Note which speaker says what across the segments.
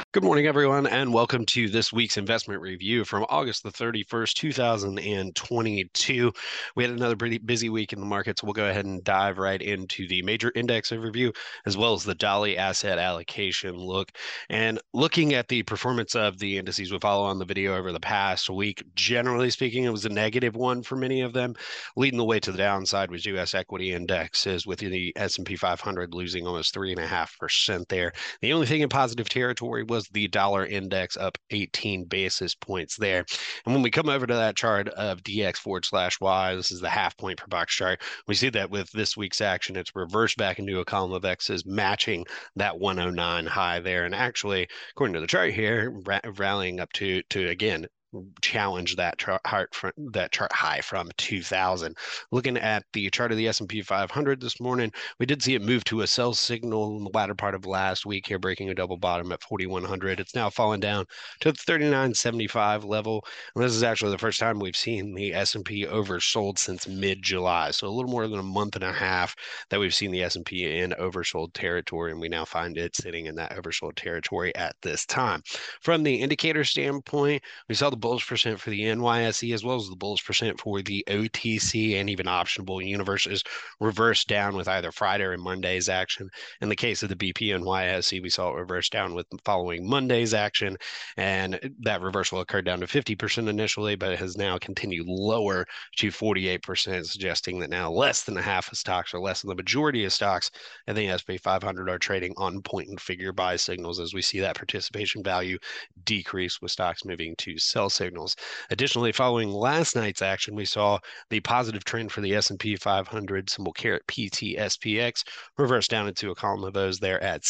Speaker 1: Good morning, everyone, and welcome to this week's investment review from August the 31st, 2022. We had another pretty busy week in the markets. We'll go ahead and dive right into the major index overview as well as the Dolly asset allocation look. And looking at the performance of the indices we follow on the video over the past week, generally speaking, it was a negative one for many of them. Leading the way to the downside was U.S. equity indexes, with the S&P 500 losing almost 3.5% there. The only thing in positive territory was the dollar index up 18 basis points there. And when we come over to that chart of DX/Y, this is the half point per box chart. We see that with this week's action, it's reversed back into a column of X's, matching that 109 high there. And actually, according to the chart here, rallying up to again challenge that chart high from 2000. Looking at the chart of the S&P 500 this morning, we did see it move to a sell signal in the latter part of last week here, breaking a double bottom at 4100. It's now fallen down to the 3975 level, and this is actually the first time we've seen the S&P oversold since mid-July. So a little more than a month and a half that we've seen the S&P in oversold territory, and we now find it sitting in that oversold territory at this time. From the indicator standpoint, we saw the bullish percent for the NYSE as well as the bullish percent for the OTC and even optionable universes reversed down with either Friday or Monday's action. In the case of the BP and NYSE, we saw it reverse down with following Monday's action, and that reversal occurred down to 50% initially, but it has now continued lower to 48%, suggesting that now less than a half of stocks, or less than the majority of stocks in the S&P 500, are trading on point and figure buy signals, as we see that participation value decrease with stocks moving to sell signals. Additionally, following last night's action, we saw the positive trend for the S&P 500, symbol caret PTSPX, reverse down into a column of O's there at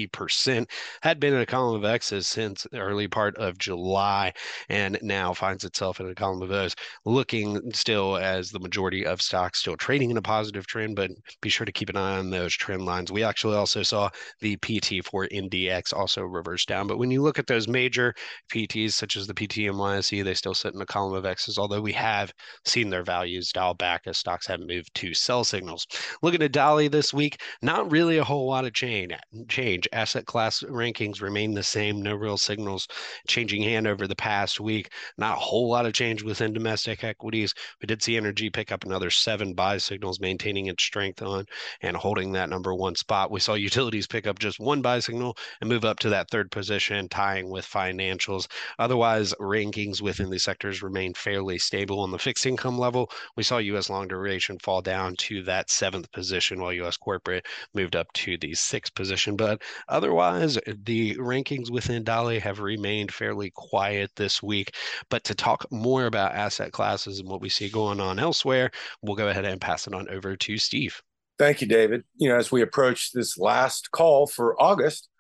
Speaker 1: 60%. Had been in a column of X's since the early part of July, and now finds itself in a column of O's, looking still as the majority of stocks still trading in a positive trend, but be sure to keep an eye on those trend lines. We actually also saw the PT for NDX also reverse down, but when you look at those major PTs, such as the PT/NYSE, they still sit in a column of X's, although we have seen their values dial back as stocks have moved to sell signals. Looking at Dolly this week, not really a whole lot of change. Asset class rankings remain the same. No real signals changing hand over the past week. Not a whole lot of change within domestic equities. We did see energy pick up another 7 buy signals, maintaining its strength on and holding that number one spot. We saw utilities pick up just 1 buy signal and move up to that third position, tying with financials. Otherwise, rankings within the sectors remain fairly stable. On the fixed income level, we saw U.S. long duration fall down to that 7th position, while U.S. corporate moved up to the 6th position. But otherwise, the rankings within Dolly have remained fairly quiet this week. But to talk more about asset classes and what we see going on elsewhere, we'll go ahead and pass it on over to Steve.
Speaker 2: Thank you, David. As we approach this last call for August,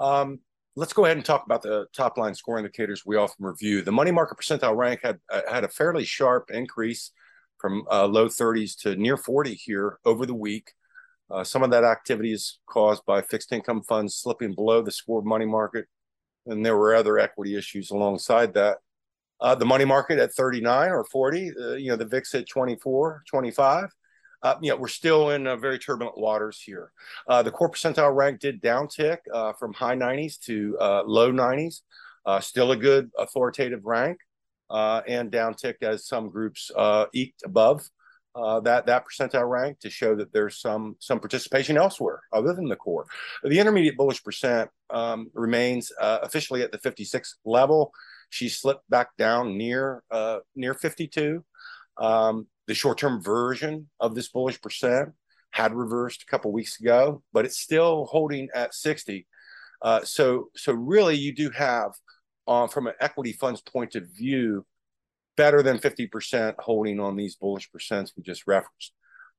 Speaker 2: let's go ahead and talk about the top line score indicators we often review. The money market percentile rank had a fairly sharp increase from low 30s to near 40 here over the week. Some of that activity is caused by fixed income funds slipping below the score of money market, and there were other equity issues alongside that. The money market at 39 or 40, the VIX at 24, 25. We're still in very turbulent waters here. The core percentile rank did downtick from high 90s to low 90s. Still a good authoritative rank, and downticked as some groups eked above that percentile rank to show that there's some participation elsewhere other than the core. The intermediate bullish percent remains officially at the 56 level. She slipped back down near 52. The short-term version of this bullish percent had reversed a couple weeks ago, but it's still holding at 60. So really, you do have, from an equity fund's point of view, better than 50% holding on these bullish percents we just referenced.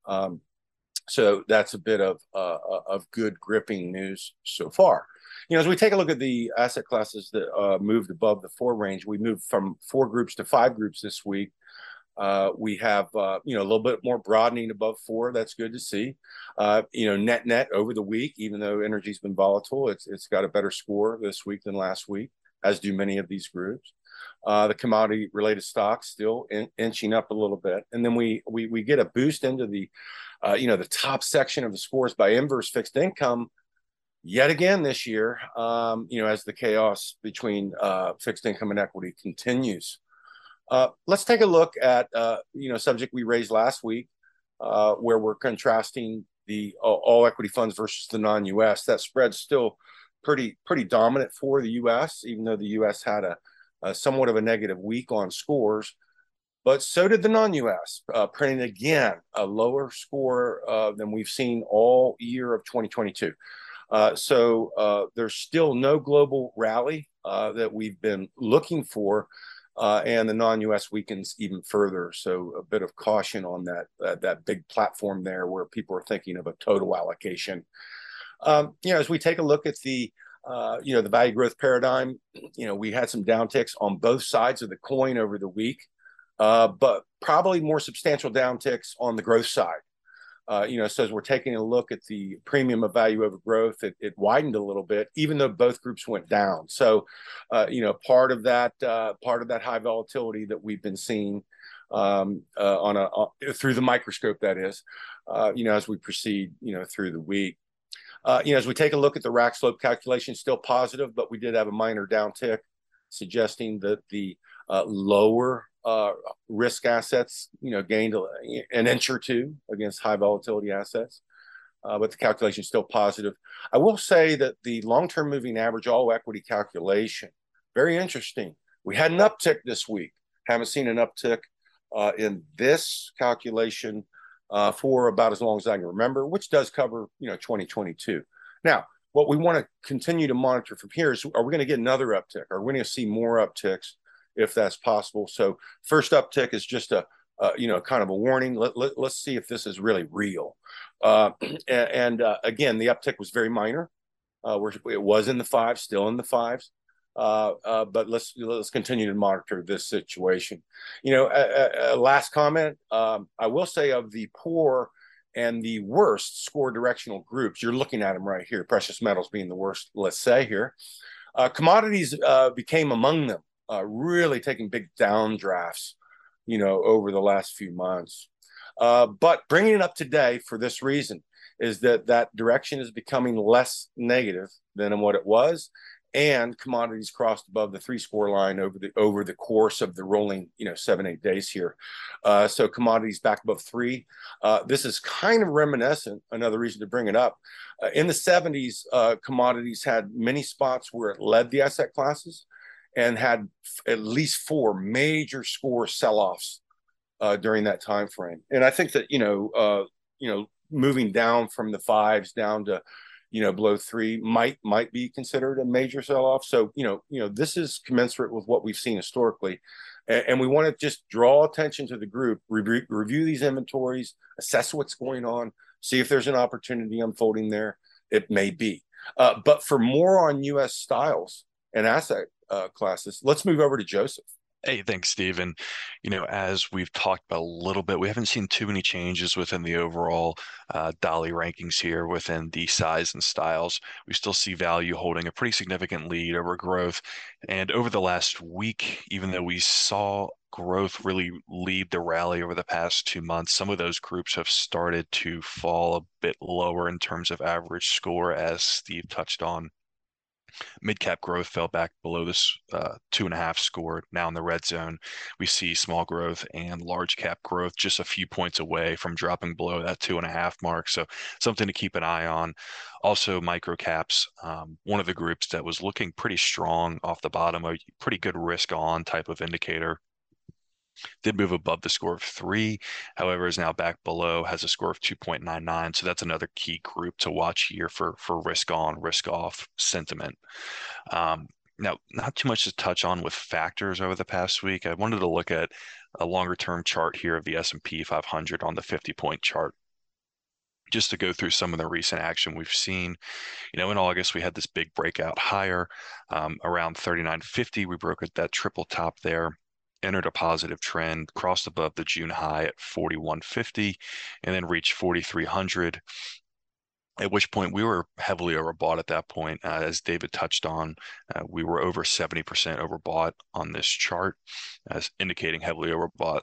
Speaker 2: So that's a bit of good gripping news so far. As we take a look at the asset classes that moved above the 4 range, we moved from 4 groups to 5 groups this week. We have a little bit more broadening above 4. That's good to see. Net over the week, even though energy's been volatile, it's got a better score this week than last week, as do many of these groups. The commodity related stocks still inching up a little bit, and then we get a boost into the the top section of the scores by inverse fixed income, yet again this year, as the chaos between fixed income and equity continues. Let's take a look at subject we raised last week, where we're contrasting the all equity funds versus the non-U.S. That spread's still pretty dominant for the U.S., even though the U.S. had a somewhat of a negative week on scores. But so did the non-U.S., printing again a lower score than we've seen all year of 2022. So there's still no global rally that we've been looking for, and the non-U.S. weakens even further. So a bit of caution on that big platform there, where people are thinking of a total allocation. As we take a look at the value growth paradigm, we had some downticks on both sides of the coin over the week, but probably more substantial downticks on the growth side. So as we're taking a look at the premium of value over growth, it widened a little bit, even though both groups went down. So, part of that high volatility that we've been seeing through the microscope, that is, as we proceed, through the week. As we take a look at the rack slope calculation, still positive, but we did have a minor downtick, suggesting that the lower risk assets, gained an inch or two against high volatility assets, but the calculation is still positive. I will say that the long-term moving average all equity calculation, very interesting. We had an uptick this week. Haven't seen an uptick in this calculation for about as long as I can remember, which does cover 2022. Now, what we want to continue to monitor from here is, are we going to get another uptick? Are we going to see more upticks if that's possible? So first uptick is just a kind of a warning. Let's see if this is really real. Again, the uptick was very minor. It was in the fives, still in the fives. But let's continue to monitor this situation. Last comment. I will say, of the poor and the worst score directional groups, you're looking at them right here. Precious metals being the worst, let's say here. Commodities became among them, really taking big downdrafts, over the last few months. But bringing it up today for this reason is that direction is becoming less negative than what it was, and commodities crossed above the 3-score line over the course of the rolling 7-8 days here. So commodities back above 3. This is kind of reminiscent. Another reason to bring it up. In the 70s, commodities had many spots where it led the asset classes, and had at least 4 major score sell-offs during that time frame. And I think that moving down from the 5s down to below 3 might be considered a major sell-off. So this is commensurate with what we've seen historically, and we want to just draw attention to the group, review these inventories, assess what's going on, see if there's an opportunity unfolding there. It may be, but for more on U.S. styles and asset classes, let's move over to Joseph.
Speaker 3: Hey, thanks, Steve. And, as we've talked about a little bit, we haven't seen too many changes within the overall Dolly rankings here within the size and styles. We still see value holding a pretty significant lead over growth. And over the last week, even though we saw growth really lead the rally over the past 2 months, some of those groups have started to fall a bit lower in terms of average score, as Steve touched on. Mid-cap growth fell back below this 2.5 score, now in the red zone. We see small growth and large cap growth just a few points away from dropping below that 2.5 mark. So something to keep an eye on. Also, micro caps, one of the groups that was looking pretty strong off the bottom, a pretty good risk on type of indicator. Did move above the score of 3, however, is now back below, has a score of 2.99. So that's another key group to watch here for risk on, risk off sentiment. Now, not too much to touch on with factors over the past week. I wanted to look at a longer term chart here of the S&P 500 on the 50-point chart, just to go through some of the recent action we've seen. In August, we had this big breakout higher around 39.50. We broke at that triple top there, entered a positive trend, crossed above the June high at 41.50, and then reached 4,300. At which point we were heavily overbought at that point. As David touched on, we were over 70% overbought on this chart, as indicating heavily overbought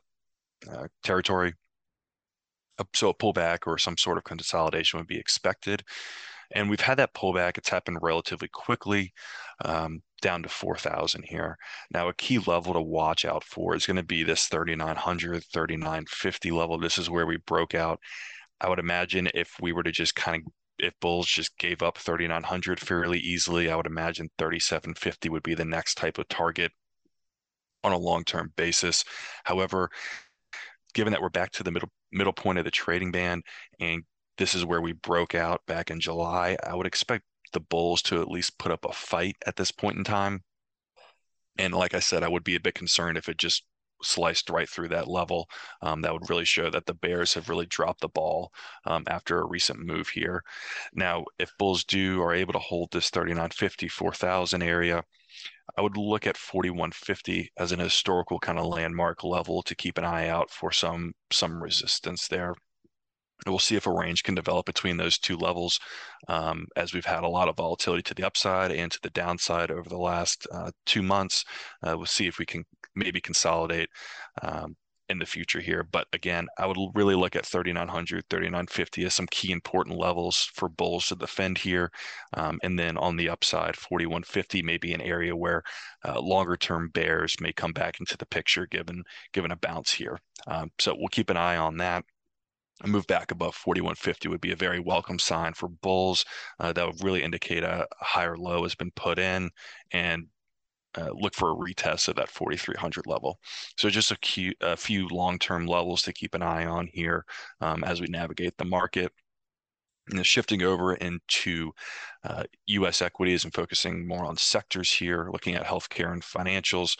Speaker 3: territory. So a pullback or some sort of consolidation would be expected. And we've had that pullback. It's happened relatively quickly, down to 4,000 here. Now, a key level to watch out for is going to be this 3,900, 3,950 level. This is where we broke out. I would imagine if we were to just if bulls just gave up 3,900 fairly easily, I would imagine 3,750 would be the next type of target on a long-term basis. However, given that we're back to the middle point of the trading band, and this is where we broke out back in July, I would expect the bulls to at least put up a fight at this point in time. And like I said, I would be a bit concerned if it just sliced right through that level. That would really show that the bears have really dropped the ball after a recent move here. Now, if bulls are able to hold this 3,950, 4,000 area, I would look at 4,150 as an historical kind of landmark level to keep an eye out for some resistance there. And we'll see if a range can develop between those two levels, as we've had a lot of volatility to the upside and to the downside over the last 2 months. We'll see if we can maybe consolidate in the future here. But again, I would really look at 3,900, 3,950 as some key important levels for bulls to defend here. And then on the upside, 4,150 may be an area where longer term bears may come back into the picture given a bounce here. So we'll keep an eye on that. A move back above 4,150 would be a very welcome sign for bulls. That would really indicate a higher low has been put in, and look for a retest of that 4,300 level. So just a few long-term levels to keep an eye on here as we navigate the market. And shifting over into U.S. equities and focusing more on sectors here, looking at healthcare and financials.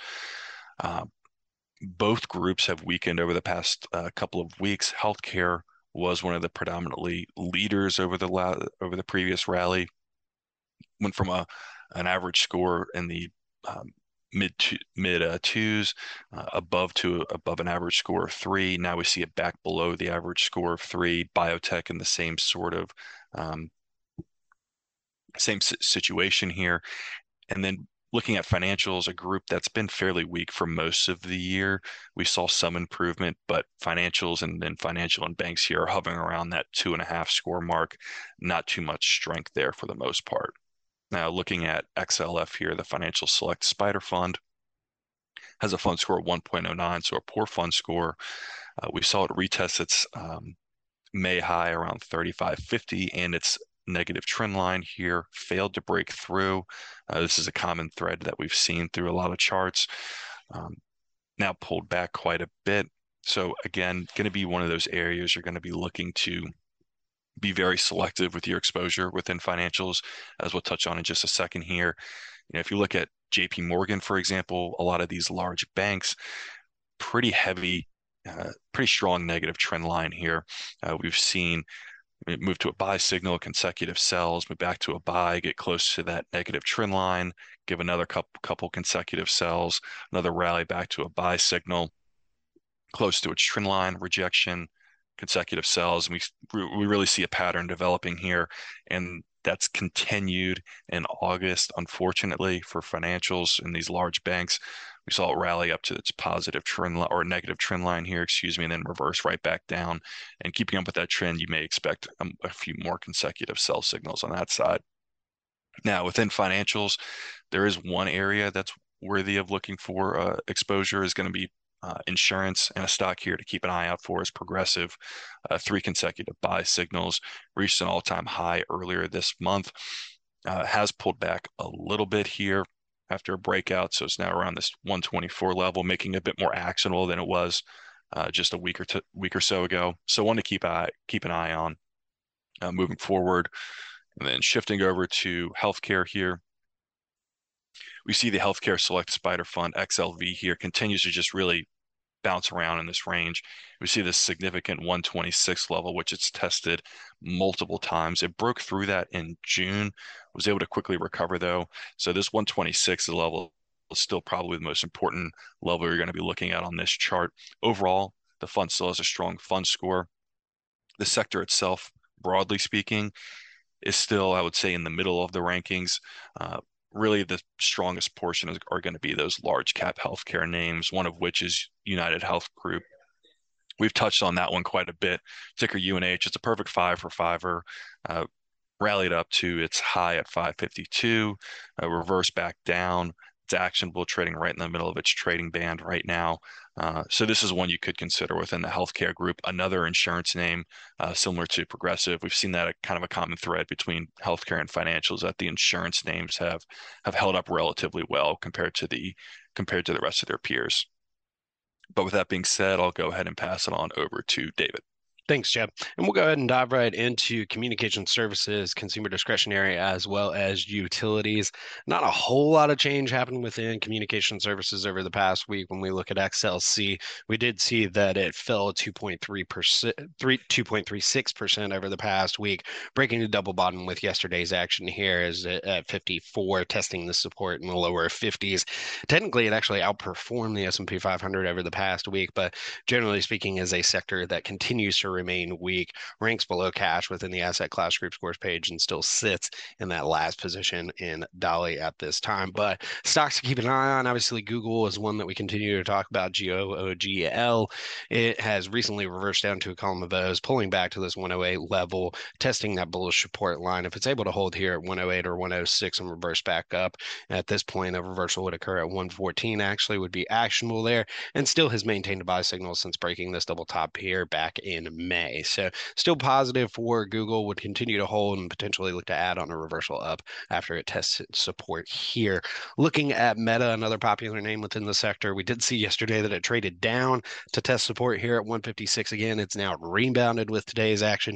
Speaker 3: Both groups have weakened over the past couple of weeks. Healthcare was one of the predominantly leaders over the previous rally. Went from an average score in the mid twos, above an average score of 3. Now we see it back below the average score of 3. Biotech in the same sort of same situation here. And then looking at financials, a group that's been fairly weak for most of the year. We saw some improvement, but financials and then financial and banks here are hovering around that 2.5 score mark. Not too much strength there for the most part. Now looking at XLF here, the Financial Select Spider Fund has a fund score of 1.09, so a poor fund score. We saw it retest its May high around 35.50, and its negative trend line here failed to break through. This is a common thread that we've seen through a lot of charts. Now pulled back quite a bit. So again, going to be one of those areas you're going to be looking to be very selective with your exposure within financials, as we'll touch on in just a second here. If you look at JP Morgan, for example, a lot of these large banks, pretty heavy, pretty strong negative trend line here. We've seen it move to a buy signal, consecutive sells, move back to a buy, get close to that negative trend line, give another couple consecutive sells, another rally back to a buy signal, close to its trend line, rejection, consecutive sells. And we really see a pattern developing here, and that's continued in August, unfortunately, for financials in these large banks. We saw it rally up to its positive trend line or negative trend line here, excuse me, and then reverse right back down. And keeping up with that trend, you may expect a few more consecutive sell signals on that side. Now, within financials, there is one area that's worthy of looking for exposure is going to be insurance, and a stock here to keep an eye out for is Progressive. 3 consecutive buy signals, reached an all-time high earlier this month. Has pulled back a little bit here after a breakout, so it's now around this 124 level, making it a bit more actionable than it was just a week or so ago. So one to keep an eye on moving forward. And then shifting over to healthcare here, we see the Healthcare Select Spider Fund, XLV here, continues to just really bounce around in this range. We see this significant 126 level, which it's tested multiple times. It broke through that in June, was able to quickly recover though. So this 126 level is still probably the most important level you're going to be looking at on this chart. Overall, the fund still has a strong fund score. The sector itself, broadly speaking, is still, I would say, in the middle of the rankings. Really, the strongest portion are going to be those large cap healthcare names, one of which is United Health Group. We've touched on that one quite a bit. Ticker UNH. It's a perfect 5 for 5er. rallied up to its high at 552, reversed back down. It's actionable, trading right in the middle of its trading band right now. So this is one you could consider within the healthcare group. Another insurance name similar to Progressive. We've seen that a kind of a common thread between healthcare and financials, that the insurance names have held up relatively well compared to the rest of their peers. But with that being said, I'll go ahead and pass it on over to David.
Speaker 1: Thanks, Jeb. And we'll go ahead and dive right into communication services, consumer discretionary, as well as utilities. Not a whole lot of change happened within communication services over the past week. When we look at XLC, we did see that it fell 2.3%, 2.36% over the past week, breaking the double bottom with yesterday's action here is at 54, testing the support in the lower 50s. Technically, it actually outperformed the S&P 500 over the past week, but generally speaking, is a sector that continues to remain weak, ranks below cash within the asset class group scores page, and still sits in that last position in Dolly at this time. But stocks to keep an eye on, obviously, Google is one that we continue to talk about, GOOGL. It has recently reversed down to a column of O's, pulling back to this 108 level, testing that bullish support line. If it's able to hold here at 108 or 106 and reverse back up, at this point, a reversal would occur at 114, actually would be actionable there, and still has maintained a buy signal since breaking this double top here back in May. So still positive for Google, would continue to hold and potentially look to add on a reversal up after it tests support here. Looking at Meta, another popular name within the sector, we did see yesterday that it traded down to test support here at 156 again. It's now rebounded with today's action.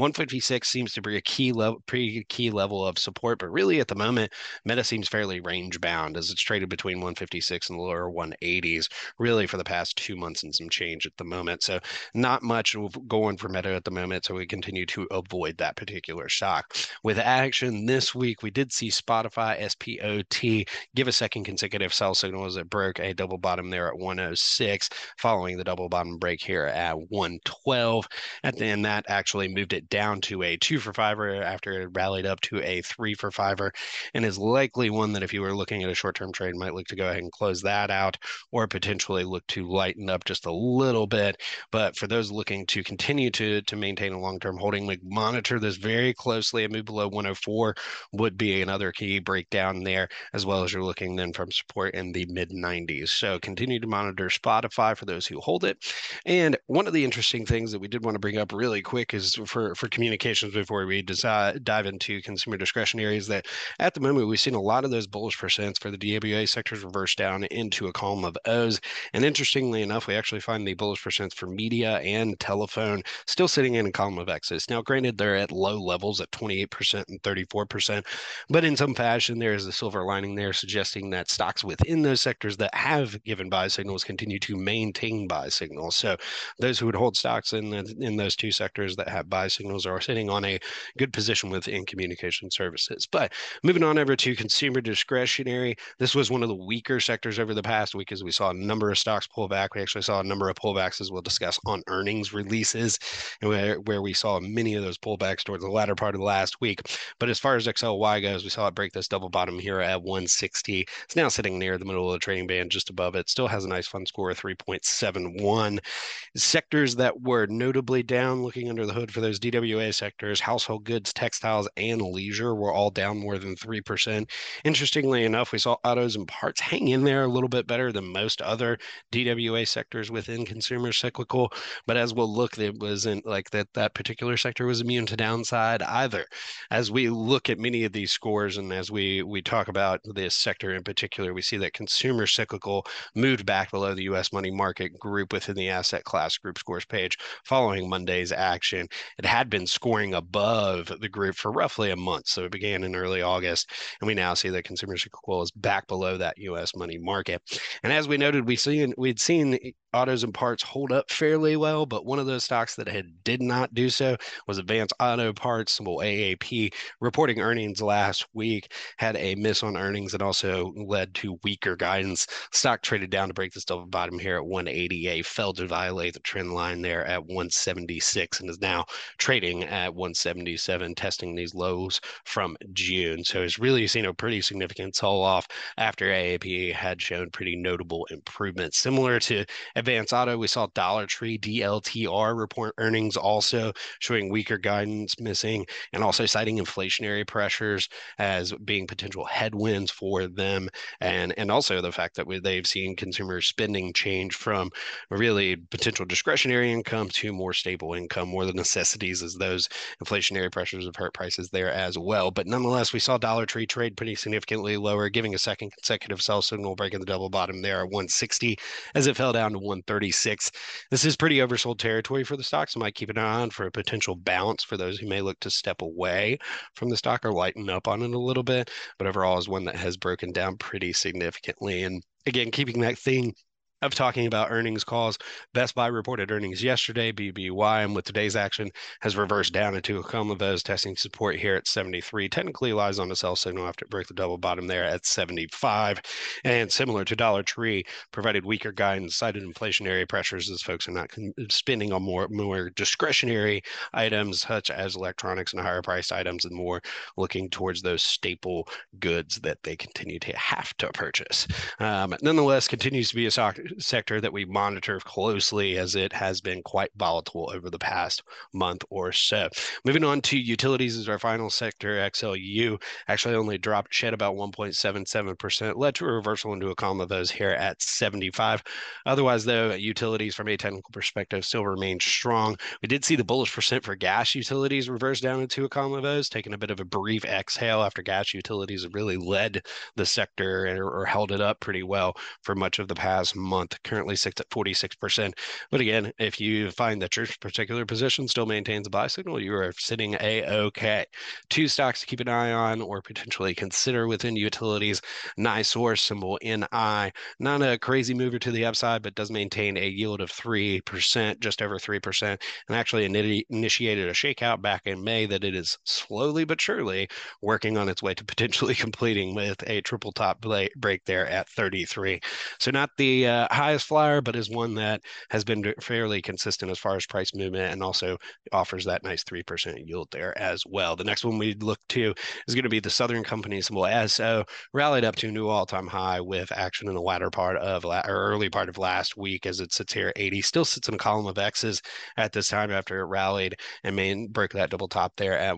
Speaker 1: 156 seems to be a pretty key level of support, but really at the moment, Meta seems fairly range bound as it's traded between 156 and the lower 180s, really for the past 2 months and some change at the moment. So not much going for Meta at the moment. So we continue to avoid that particular stock. With action this week, we did see Spotify, SPOT, give a second consecutive sell signal as it broke a double bottom there at 106, following the double bottom break here at 112. At the end, that actually moved it down to a 2 for 5er after it rallied up to a 3 for 5er, and is likely one that if you were looking at a short-term trade, might look to go ahead and close that out, or potentially look to lighten up just a little bit. But for those looking to continue to maintain a long-term holding, we monitor this very closely. A move below 104 would be another key breakdown there, as well as you're looking then from support in the mid 90s. So continue to monitor Spotify for those who hold it. And one of the interesting things that we did want to bring up really quick is for communications before we dive into consumer discretionary is that at the moment we've seen a lot of those bullish percents for the DWA sectors reverse down into a column of O's. And interestingly enough, we actually find the bullish percents for media and telephone still sitting in a column of X's. Now, granted, they're at low levels at 28% and 34%, but in some fashion, there is a silver lining there suggesting that stocks within those sectors that have given buy signals continue to maintain buy signals. So those who would hold stocks in those two sectors that have buy signals are sitting on a good position within communication services. But moving on over to consumer discretionary, this was one of the weaker sectors over the past week as we saw a number of stocks pull back. We actually saw a number of pullbacks, as we'll discuss, on earnings releases, where we saw many of those pullbacks towards the latter part of the last week. But as far as XLY goes, we saw it break this double bottom here at 160. It's now sitting near the middle of the trading band, just above it. Still has a nice fund score of 3.71. Sectors that were notably down, looking under the hood for those DWA sectors, household goods, textiles, and leisure were all down more than 3%. Interestingly enough, we saw autos and parts hang in there a little bit better than most other DWA sectors within consumer cyclical. But as we'll look, it wasn't like that particular sector was immune to downside either. As we look at many of these scores and as we talk about this sector in particular, we see that consumer cyclical moved back below the U.S. money market group within the asset class group scores page following Monday's action. It had been scoring above the group for roughly a month, so it began in early August, and we now see that consumer cyclical is back below that U.S. money market. And as we noted, we'd seen autos and parts hold up fairly well, but one of those stocks that did not do so was Advance Auto Parts, symbol AAP, reporting earnings last week, had a miss on earnings and also led to weaker guidance. Stock traded down to break this double bottom here at 188, fell to violate the trend line there at 176, and is now trading at 177, testing these lows from June. So it's really seen a pretty significant sell off after AAP had shown pretty notable improvements. Similar to Advance Auto, we saw Dollar Tree DLTR report earnings also showing weaker guidance missing and also citing inflationary pressures as being potential headwinds for them. And also the fact that they've seen consumer spending change from really potential discretionary income to more stable income, more the necessities as those inflationary pressures have hurt prices there as well. But nonetheless, we saw Dollar Tree trade pretty significantly lower, giving a second consecutive sell signal, breaking the double bottom there at 160 as it fell down to 136. This is pretty oversold territory for the stock, so might keep an eye on for a potential bounce for those who may look to step away from the stock or lighten up on it a little bit. But overall is one that has broken down pretty significantly. And again, keeping that theme of talking about earnings calls. Best Buy reported earnings yesterday, BBY, and with today's action has reversed down into a coma of those, testing support here at 73. Technically lies on a sell signal after it broke the double bottom there at 75. And similar to Dollar Tree, provided weaker guidance, cited inflationary pressures as folks are not spending on more discretionary items such as electronics and higher priced items and more looking towards those staple goods that they continue to have to purchase. Nonetheless, continues to be a sector that we monitor closely as it has been quite volatile over the past month or so. Moving on to utilities is our final sector. XLU actually only shed about 1.77%, led to a reversal into a column of those here at 75. Otherwise, though, utilities from a technical perspective still remain strong. We did see the bullish percent for gas utilities reverse down into a column of those, taking a bit of a brief exhale after gas utilities have really led the sector or held it up pretty well for much of the past month. Currently sits at 46%. But again, if you find that your particular position still maintains a buy signal, you are sitting A-OK. Two stocks to keep an eye on or potentially consider within utilities. NiSource, symbol NI. Not a crazy mover to the upside, but does maintain a yield of 3%, just over 3%, and actually initiated a shakeout back in May that it is slowly but surely working on its way to potentially completing with a triple top break there at 33. So not the highest flyer, but is one that has been fairly consistent as far as price movement and also offers that nice 3% yield there as well. The next one we look to is going to be the Southern Company, symbol SO, rallied up to a new all-time high with action in the latter part of or early part of last week as it sits here at 80. Still sits in a column of X's at this time after it rallied and broke that double top there at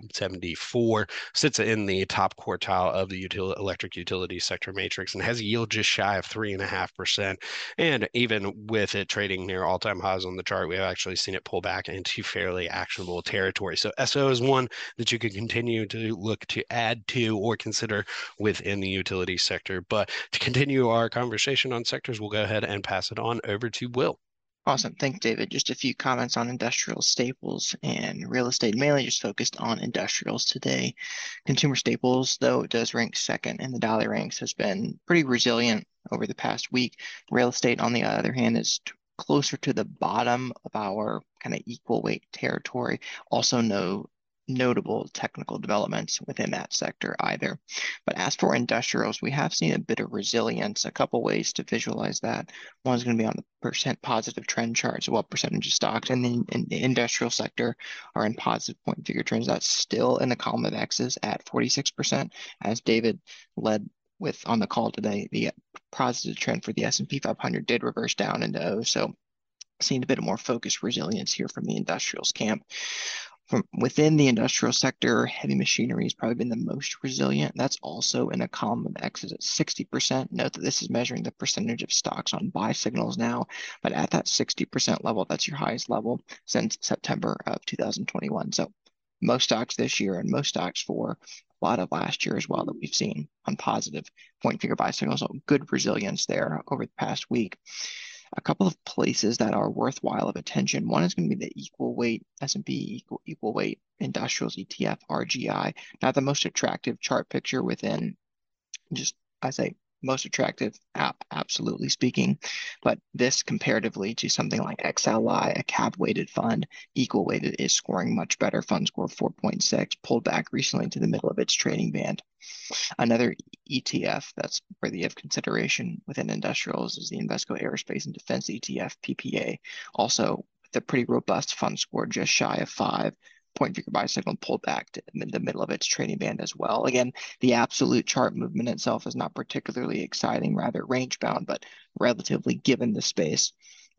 Speaker 1: 74. Sits in the top quartile of the electric utility sector matrix and has a yield just shy of 3.5%. And even with it trading near all-time highs on the chart, we have actually seen it pull back into fairly actionable territory. So SO is one that you could continue to look to add to or consider within the utility sector. But to continue our conversation on sectors, we'll go ahead and pass it on over to Will.
Speaker 4: Awesome. Thanks, David. Just a few comments on industrial staples and real estate, mainly just focused on industrials today. Consumer staples, though it does rank second in the Dolly ranks, has been pretty resilient over the past week. Real estate, on the other hand, is closer to the bottom of our kind of equal weight territory. Also, no notable technical developments within that sector either. But as for industrials, we have seen a bit of resilience. A couple ways to visualize that. One is going to be on the percent positive trend chart, so what percentage of stocks in the industrial sector are in positive point figure trends. That's still in the column of X's at 46%, as David led with on the call today. The positive trend for the S&P 500 did reverse down into O, so seeing a bit more focused resilience here from the industrials camp. From within the industrial sector, heavy machinery has probably been the most resilient. That's also in a column of X's at 60%. Note that this is measuring the percentage of stocks on buy signals now, but at that 60% level, that's your highest level since September of 2021. So most stocks this year and most stocks for a lot of last year as well that we've seen on positive point figure buy signals. So good resilience there over the past week. A couple of places that are worthwhile of attention. One is going to be the equal weight S&P equal weight industrials ETF, RGI. Not the most attractive chart picture within, just I say most attractive, absolutely speaking, but this comparatively to something like XLI, a cap weighted fund, equal weighted is scoring much better. Fund score 4.6, pulled back recently to the middle of its trading band. Another ETF that's worthy of consideration within industrials is the Invesco Aerospace and Defense ETF, PPA. Also, with a pretty robust fund score, just shy of 5. Point figure buy signal pulled back to the middle of its trading band as well. Again, the absolute chart movement itself is not particularly exciting, rather range bound, but relatively given the space,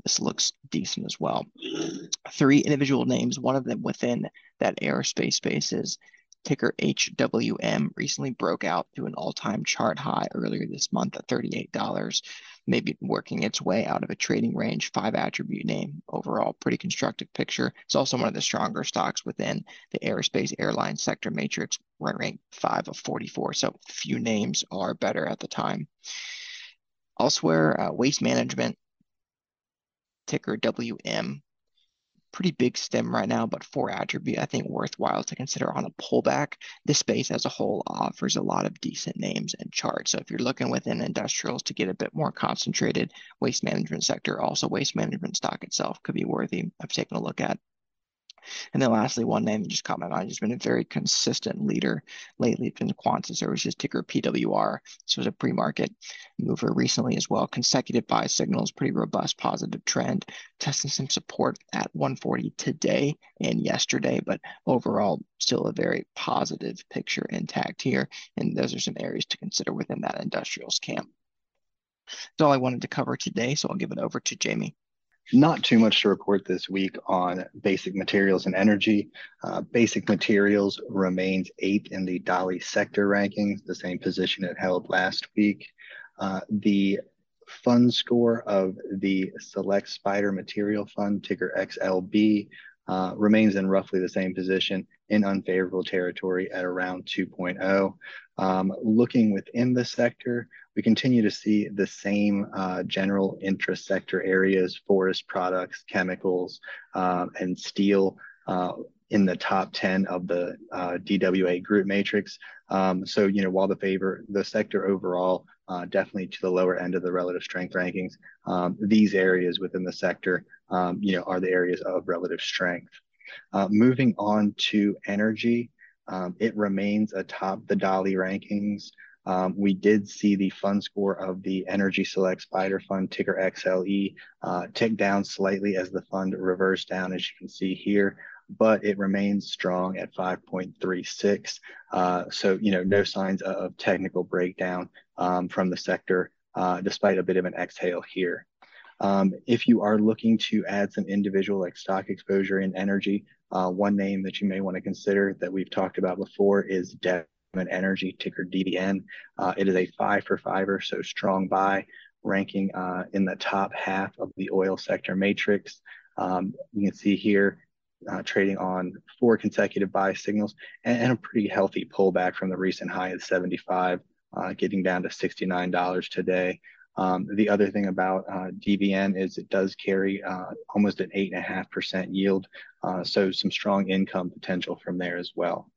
Speaker 4: this looks decent as well. 3 individual names, one of them within that aerospace space is ticker HWM, recently broke out to an all-time chart high earlier this month at $38, maybe working its way out of a trading range. 5 attribute name, overall pretty constructive picture. It's also one of the stronger stocks within the aerospace airline sector matrix, ranked 5 of 44. So few names are better at the time. Elsewhere, Waste Management, ticker WM, pretty big stem right now, but 4 attribute, I think worthwhile to consider on a pullback. This space as a whole offers a lot of decent names and charts. So if you're looking within industrials to get a bit more concentrated, waste management sector, also waste management stock itself could be worthy of taking a look at. And then lastly, one name that just caught my mind has been a very consistent leader lately. It's been Quanta Services, ticker PWR. This was a pre-market mover recently as well. Consecutive buy signals, pretty robust positive trend, testing some support at 140 today and yesterday, but overall still a very positive picture intact here. And those are some areas to consider within that industrials camp. That's all I wanted to cover today, so I'll give it over to Jamie.
Speaker 5: Not too much to report this week on basic materials and energy. Basic materials remains 8th in the Dolly sector rankings, the same position it held last week. The fund score of the Select Spider Material Fund, ticker XLB, remains in roughly the same position in unfavorable territory at around 2.0. Looking within the sector, we continue to see the same general interest sector areas, forest products, chemicals, and steel in the top 10 of the DWA group matrix. So, while the sector overall definitely to the lower end of the relative strength rankings, these areas within the sector, are the areas of relative strength. Moving on to energy, it remains atop the Dolly rankings. We did see the fund score of the Energy Select Spider Fund, ticker XLE, tick down slightly as the fund reversed down, as you can see here, but it remains strong at 5.36. So, no signs of technical breakdown from the sector, despite a bit of an exhale here. If you are looking to add some individual stock exposure in energy, one name that you may want to consider that we've talked about before is Devon Energy, ticker DVN. It is a 5 for 5er, so strong buy, ranking in the top half of the oil sector matrix. You can see here trading on 4 consecutive buy signals and a pretty healthy pullback from the recent high of 75, getting down to $69 today. The other thing about DVN is it does carry almost an 8.5% yield, so some strong income potential from there as well.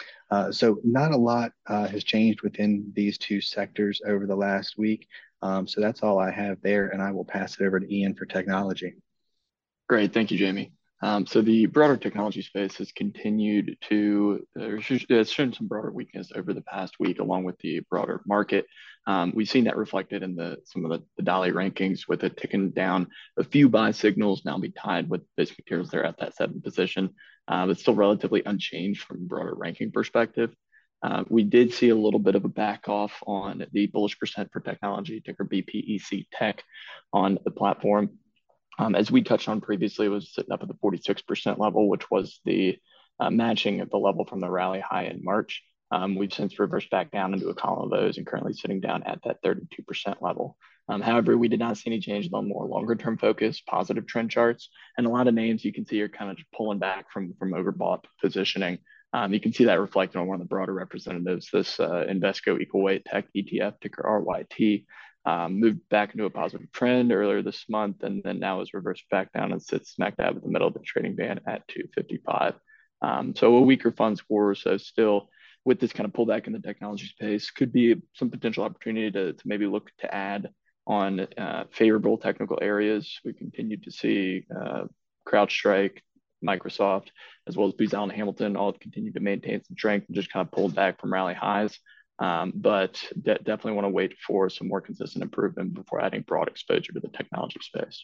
Speaker 5: So not a lot has changed within these two sectors over the last week. So that's all I have there, and I will pass it over to Ian for technology.
Speaker 6: Great, thank you, Jamie. So the broader technology space has continued to, it's shown some broader weakness over the past week, along with the broader market. We've seen that reflected in some of the Dolly rankings, with it ticking down a few buy signals, now be tied with basic materials. They're at that 7th position, but still relatively unchanged from a broader ranking perspective. We did see a little bit of a back off on the bullish percent for technology, ticker BPEC Tech, on the platform. As we touched on previously, it was sitting up at the 46% level, which was the matching of the level from the rally high in March. We've since reversed back down into a column of those and currently sitting down at that 32% level. However, we did not see any change on more longer term focus, positive trend charts, and a lot of names you can see are kind of just pulling back from overbought positioning. You can see that reflected on one of the broader representatives, this Invesco Equal Weight Tech ETF, ticker RYT. Moved back into a positive trend earlier this month, and then now is reversed back down and sits smack dab in the middle of the trading band at 255. So a weaker fund score, so still with this kind of pullback in the technology space, could be some potential opportunity to maybe look to add on favorable technical areas. We continue to see CrowdStrike, Microsoft, as well as Booz Allen Hamilton, all have continued to maintain some strength and just kind of pulled back from rally highs. But definitely want to wait for some more consistent improvement before adding broad exposure to the technology space.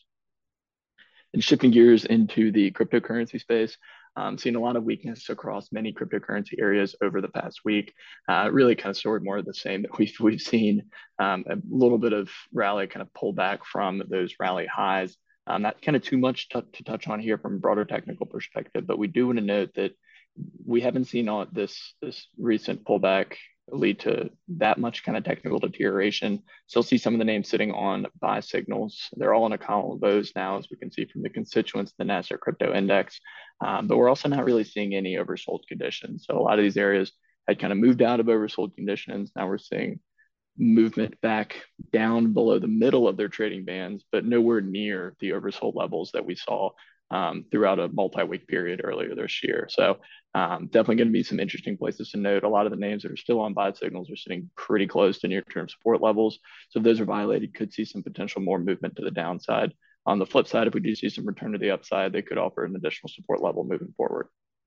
Speaker 6: And shifting gears into the cryptocurrency space, seeing a lot of weakness across many cryptocurrency areas over the past week. Really kind of story more of the same that we've seen, a little bit of rally kind of pull back from those rally highs. Not kind of too much to touch on here from a broader technical perspective, but we do want to note that we haven't seen all this recent pullback lead to that much kind of technical deterioration. Still see some of the names sitting on buy signals. They're all in a column of those now, as we can see from the constituents, the Nasdaq Crypto Index. But we're also not really seeing any oversold conditions. So a lot of these areas had kind of moved out of oversold conditions. Now we're seeing movement back down below the middle of their trading bands, but nowhere near the oversold levels that we saw throughout a multi-week period earlier this year. So definitely going to be some interesting places to note. A lot of the names that are still on buy signals are sitting pretty close to near-term support levels. So if those are violated, could see some potential more movement to the downside. On the flip side, if we do see some return to the upside, they could offer an additional support level moving forward.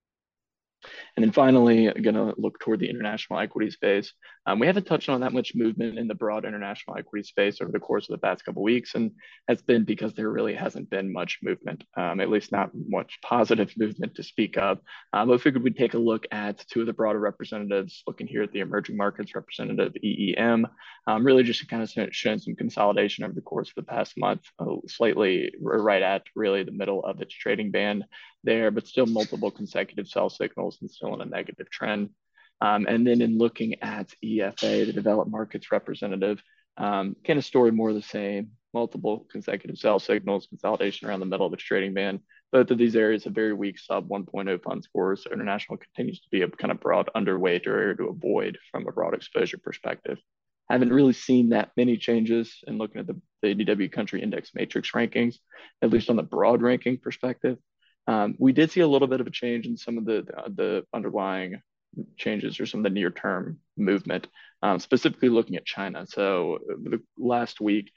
Speaker 6: And then finally, going to look toward the international equity space. We haven't touched on that much movement in the broad international equity space over the course of the past couple of weeks, and that's been because there really hasn't been much movement, at least not much positive movement to speak of. But I figured we'd take a look at two of the broader representatives, looking here at the emerging markets representative, EEM, really just to kind of show some consolidation over the course of the past month, slightly right at really the middle of its trading band there, but still multiple consecutive sell signals and still in a negative trend. And then in looking at EFA, the developed markets representative, kind of story more of the same, multiple consecutive sell signals, consolidation around the middle of its trading band. Both of these areas have very weak sub 1.0 fund scores. So international continues to be a kind of broad underweight or area to avoid from a broad exposure perspective. Haven't really seen that many changes in looking at the ADW country index matrix rankings, at least on the broad ranking perspective. We did see a little bit of a change in some of the underlying changes or some of the near-term movement, specifically looking at China. So last week,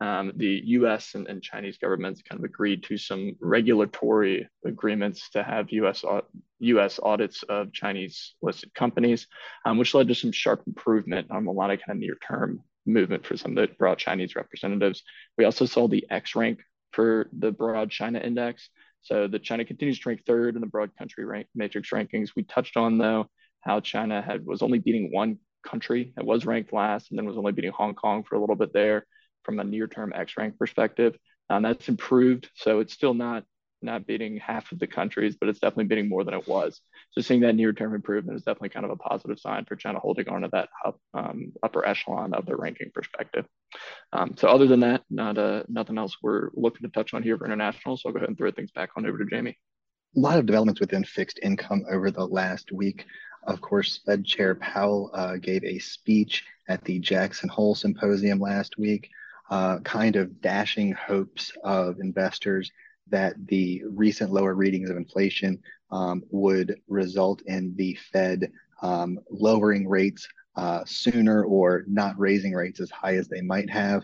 Speaker 6: the U.S. and Chinese governments kind of agreed to some regulatory agreements to have U.S. audits of Chinese listed companies, which led to some sharp improvement on a lot of kind of near-term movement for some of the broad Chinese representatives. We also saw the X rank for the broad China index. So the China continues to rank third in the broad country matrix rankings. We touched on, though, how China was only beating one country that was ranked last and then was only beating Hong Kong for a little bit there from a near-term X rank perspective. That's improved. So it's still not beating half of the countries, but it's definitely beating more than it was. So seeing that near-term improvement is definitely kind of a positive sign for China holding on to that upper echelon of the ranking perspective. So other than that, nothing else we're looking to touch on here for international. So I'll go ahead and throw things back on over to Jamie.
Speaker 5: A lot of developments within fixed income over the last week. Of course, Fed Chair Powell gave a speech at the Jackson Hole Symposium last week, kind of dashing hopes of investors that the recent lower readings of inflation would result in the Fed lowering rates sooner or not raising rates as high as they might have.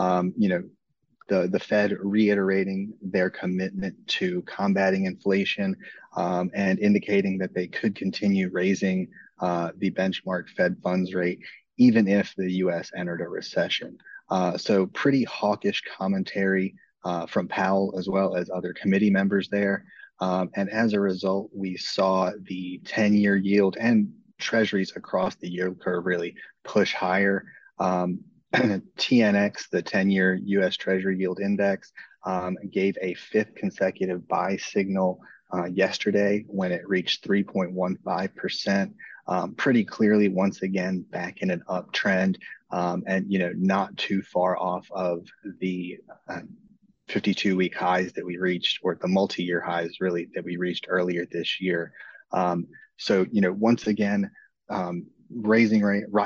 Speaker 5: The Fed reiterating their commitment to combating inflation and indicating that they could continue raising the benchmark Fed funds rate even if the U.S. entered a recession. So pretty hawkish commentary from Powell as well as other committee members there. And as a result, we saw the 10-year yield and treasuries across the yield curve really push higher. TNX, the 10-year U.S. Treasury Yield Index, gave a fifth consecutive buy signal yesterday when it reached 3.15%. Pretty clearly, once again, back in an uptrend, and not too far off of the 52-week highs that we reached, or the multi-year highs really that we reached earlier this year. So once again, rising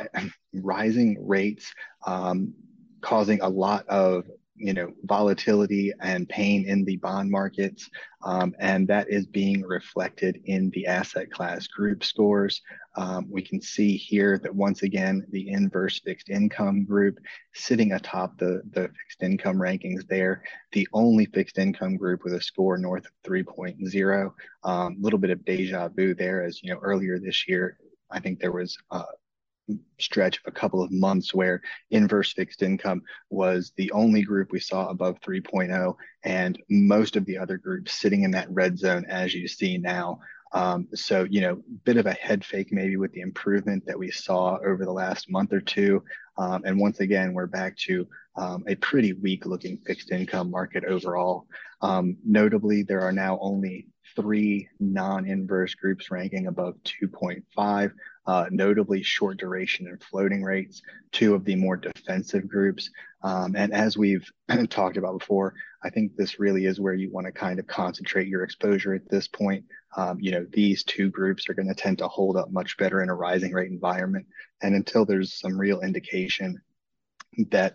Speaker 5: rates causing a lot of volatility and pain in the bond markets, and that is being reflected in the asset class group scores. We can see here that once again the inverse fixed income group sitting atop the fixed income rankings there, the only fixed income group with a score north of 3.0. A little bit of deja vu there, as earlier this year I think there was a stretch of a couple of months where inverse fixed income was the only group we saw above 3.0, and most of the other groups sitting in that red zone, as you see now. So, bit of a head fake maybe with the improvement that we saw over the last month or two. And once again, we're back to a pretty weak looking fixed income market overall. Notably, there are now only 3 non-inverse groups ranking above 2.5, notably short duration and floating rates, 2 of the more defensive groups. And as we've talked about before, I think this really is where you want to kind of concentrate your exposure at this point. These 2 groups are going to tend to hold up much better in a rising rate environment. And until there's some real indication that,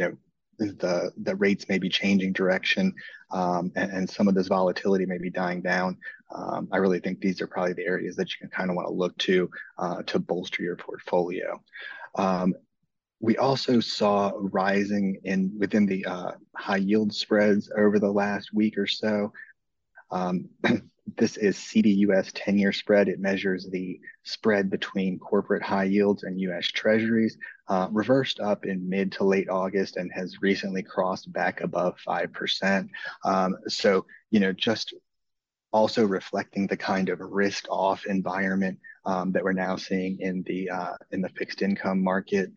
Speaker 5: the rates may be changing direction, and some of this volatility may be dying down, I really think these are probably the areas that you can kind of want to look to bolster your portfolio. We also saw rising within the high yield spreads over the last week or so. This is CDUS 10-year spread. It measures the spread between corporate high yields and U.S. Treasuries, reversed up in mid to late August and has recently crossed back above 5%. So, just also reflecting the kind of risk-off environment that we're now seeing in the fixed income market.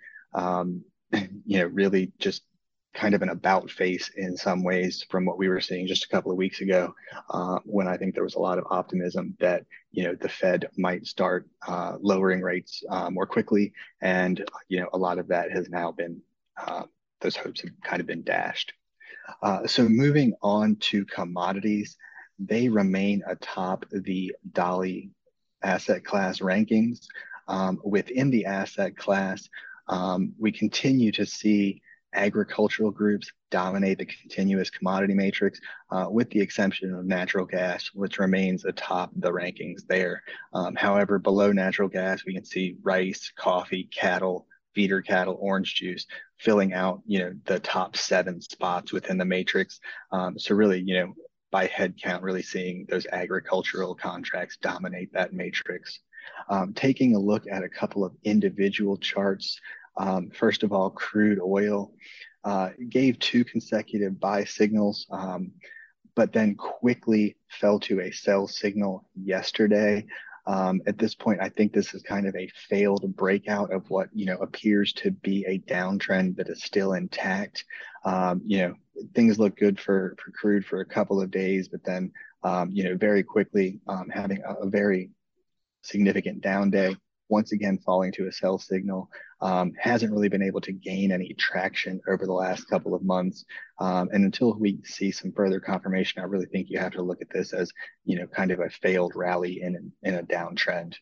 Speaker 5: Really just kind of an about face in some ways from what we were seeing just a couple of weeks ago, when I think there was a lot of optimism that the Fed might start lowering rates more quickly, and a lot of that has now been, those hopes have kind of been dashed. So moving on to commodities, they remain atop the Dolly asset class rankings. Within the asset class, we continue to see agricultural groups dominate the continuous commodity matrix, with the exception of natural gas, which remains atop the rankings there. However, below natural gas, we can see rice, coffee, cattle, feeder cattle, orange juice filling out, the top 7 spots within the matrix. So really, by head count, really seeing those agricultural contracts dominate that matrix. Taking a look at a couple of individual charts. First of all, crude oil gave 2 consecutive buy signals, but then quickly fell to a sell signal yesterday. At this point, I think this is kind of a failed breakout of what appears to be a downtrend that is still intact. Things look good for crude for a couple of days, but then very quickly having a very significant down day, once again falling to a sell signal. Hasn't really been able to gain any traction over the last couple of months. And until we see some further confirmation, I really think you have to look at this as, kind of a failed rally in a downtrend.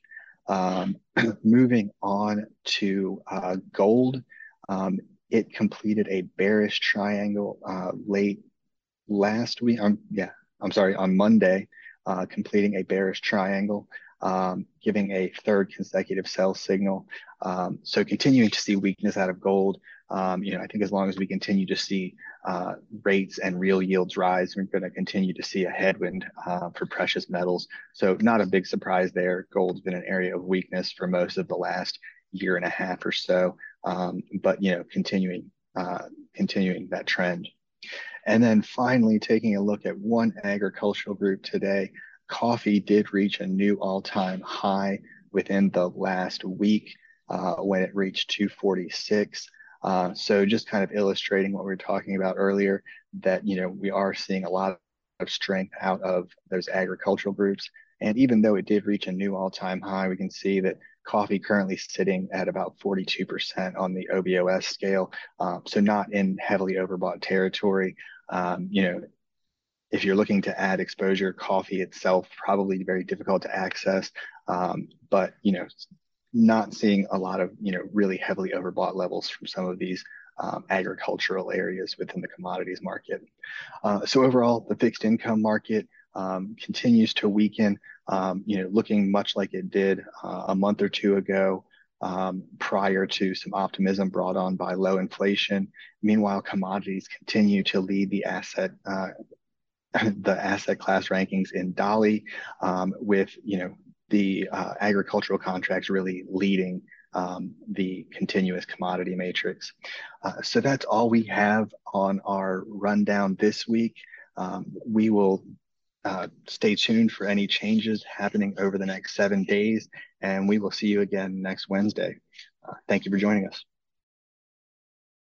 Speaker 5: Moving on to gold, it completed a bearish triangle late last week. On Monday, completing a bearish triangle, giving a 3rd consecutive sell signal. So continuing to see weakness out of gold. I think as long as we continue to see rates and real yields rise, we're going to continue to see a headwind for precious metals. So not a big surprise there. Gold's been an area of weakness for most of the last year and a half or so, but continuing that trend. And then finally, taking a look at one agricultural group today, coffee did reach a new all-time high within the last week when it reached 246. So just kind of illustrating what we were talking about earlier, that we are seeing a lot of strength out of those agricultural groups. And even though it did reach a new all-time high, we can see that coffee currently sitting at about 42% on the OBOS scale. So not in heavily overbought territory. If you're looking to add exposure, coffee itself probably very difficult to access, but not seeing a lot of really heavily overbought levels from some of these agricultural areas within the commodities market. So overall, the fixed income market continues to weaken, looking much like it did a month or 2 ago, prior to some optimism brought on by low inflation. Meanwhile, commodities continue to lead the asset class rankings in Dolly, with the agricultural contracts really leading the continuous commodity matrix. So that's all we have on our rundown this week. We will Stay tuned for any changes happening over the next 7 days, and we will see you again next Wednesday. Thank you for joining us.